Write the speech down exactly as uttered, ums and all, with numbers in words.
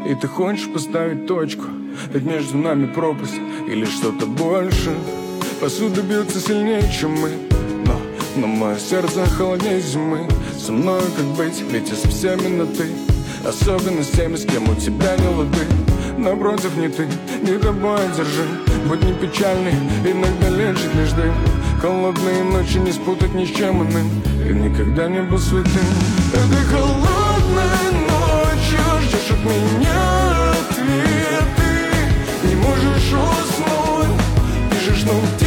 И ты хочешь поставить точку, ведь между нами пропасть или что-то больше. Посуда бьется сильнее, чем мы, но, но мое сердце холоднее зимы. Со мной как быть, ведь я со всеми на ты, особенно с теми, с кем у тебя не лады. Напротив, не ты, не тобой держи. Будь не печальный, иногда лечит лишь дым. Холодные ночи не спутать ни с чем иным. Ты никогда не был святым. Этой холодной ночью ждешь от меня ответы. Не можешь уснуть, пишешь, ну